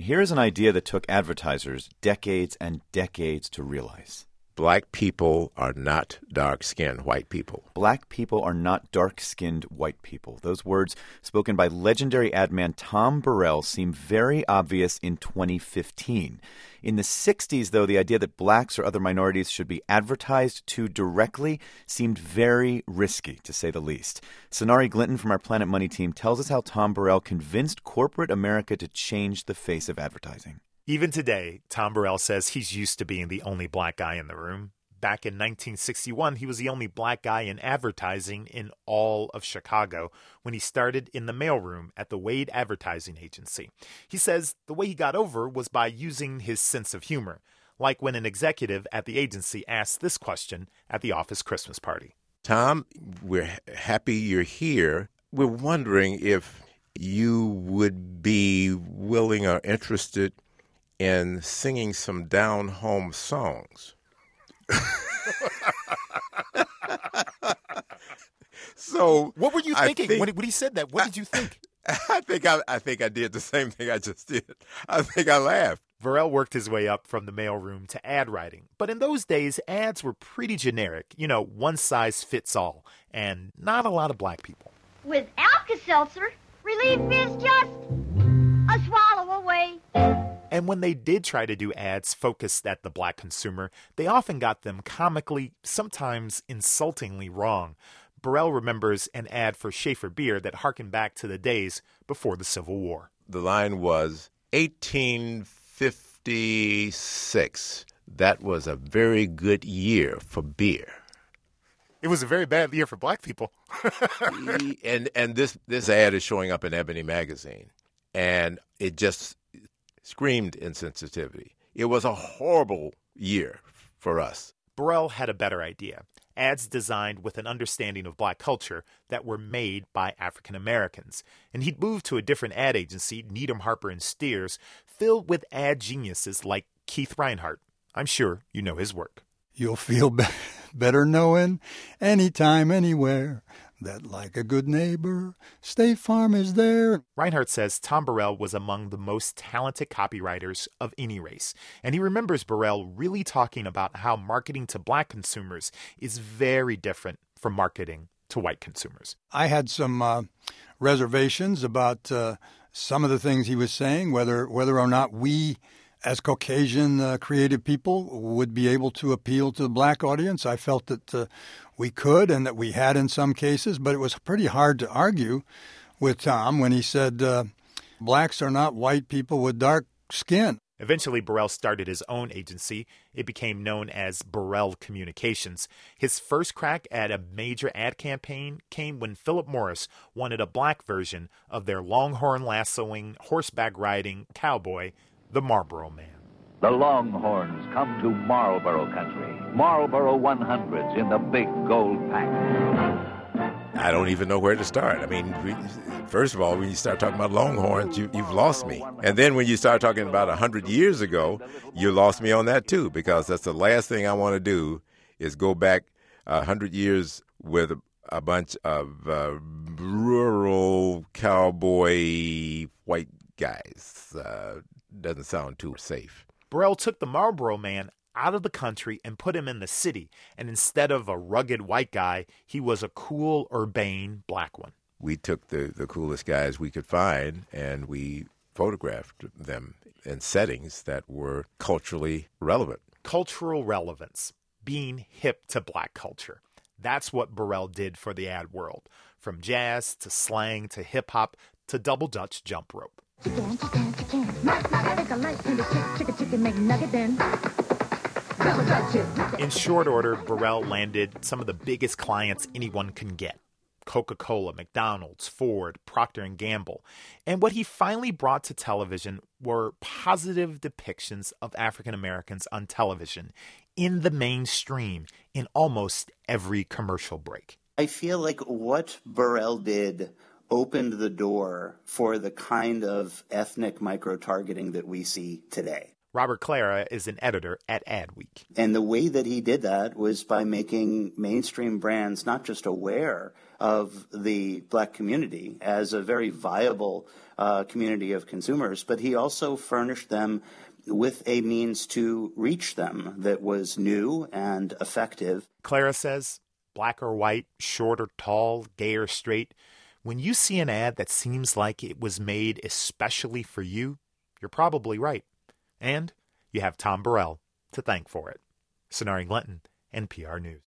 Here's an idea that took advertisers decades and decades to realize. Black people are not dark-skinned white people. Black people are not dark-skinned white people. Those words, spoken by legendary ad man Tom Burrell, seem very obvious in 2015. In the 60s, though, the idea that blacks or other minorities should be advertised to directly seemed very risky, to say the least. Sonari Glinton from our Planet Money team tells us how Tom Burrell convinced corporate America to change the face of advertising. Even today, Tom Burrell says he's used to being the only black guy in the room. Back in 1961, he was the only black guy in advertising in all of Chicago when he started in the mailroom at the Wade Advertising Agency. He says the way he got over was by using his sense of humor, like when an executive at the agency asked this question at the office Christmas party. Tom, we're happy you're here. We're wondering if you would be willing or interested in singing some down-home songs. So what were you thinking when he said that? What did you think? I think I did the same thing I just did. I think I laughed. Burrell worked his way up from the mailroom to ad writing. But in those days, ads were pretty generic. You know, one size fits all. And not a lot of black people. With Alka-Seltzer, relief is just a swallow away. And when they did try to do ads focused at the black consumer, they often got them comically, sometimes insultingly wrong. Burrell remembers an ad for Schaefer beer that harkened back to the days before the Civil War. The line was 1856. That was a very good year for beer. It was a very bad year for black people. and this ad is showing up in Ebony magazine, and it just screamed insensitivity. It was a horrible year for us. Burrell had a better idea. Ads designed with an understanding of black culture that were made by African Americans. And he'd moved to a different ad agency, Needham, Harper and Steers, filled with ad geniuses like Keith Reinhardt. I'm sure you know his work. You'll feel better knowing anytime, anywhere, that like a good neighbor, State Farm is there. Reinhardt says Tom Burrell was among the most talented copywriters of any race. And he remembers Burrell really talking about how marketing to black consumers is very different from marketing to white consumers. I had some reservations about some of the things he was saying, whether or not we as Caucasian creative people would be able to appeal to the black audience. I felt that we could and that we had in some cases, but it was pretty hard to argue with Tom when he said blacks are not white people with dark skin. Eventually, Burrell started his own agency. It became known as Burrell Communications. His first crack at a major ad campaign came when Philip Morris wanted a black version of their longhorn lassoing, horseback riding cowboy, the Marlboro Man. The Longhorns come to Marlboro country. Marlboro 100s in the big gold pack. I don't even know where to start. I mean, first of all, when you start talking about Longhorns, you've lost me. And then when you start talking about 100 years ago, you lost me on that too, because that's the last thing I want to do is go back 100 years with a bunch of rural cowboy white guys. Doesn't sound too safe. Burrell took the Marlboro Man out of the country and put him in the city. And instead of a rugged white guy, he was a cool, urbane black one. We took the coolest guys we could find, and we photographed them in settings that were culturally relevant. Cultural relevance, being hip to black culture. That's what Burrell did for the ad world, from jazz to slang to hip-hop to double Dutch jump rope. In short order, Burrell landed some of the biggest clients anyone can get. Coca-Cola, McDonald's, Ford, Procter & Gamble. And what he finally brought to television were positive depictions of African Americans on television, in the mainstream, in almost every commercial break. I feel like what Burrell did opened the door for the kind of ethnic micro-targeting that we see today. Robert Clara is an editor at Adweek. And the way that he did that was by making mainstream brands not just aware of the black community as a very viable community of consumers, but he also furnished them with a means to reach them that was new and effective. Clara says, black or white, short or tall, gay or straight, when you see an ad that seems like it was made especially for you, you're probably right. And you have Tom Burrell to thank for it. Sonari Glenton, NPR News.